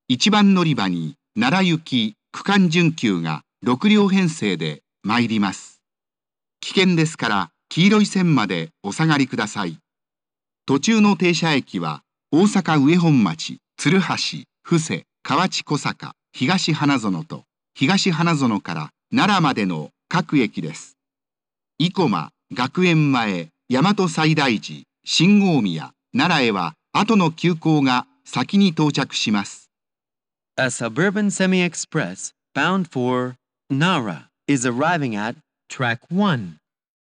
1番乗り場に奈良行き区間準急が6両編成で参ります。危険ですから黄色い線までお下がりください。途中の停車駅は大阪上本町、鶴橋、布施、河内小坂、東花園と東花園から奈良までの各駅です。生駒、学園前、大和西大寺、新大宮、奈良へは後の急行が先に到着します。 A suburban semi-express bound for Nara is arriving at track 1.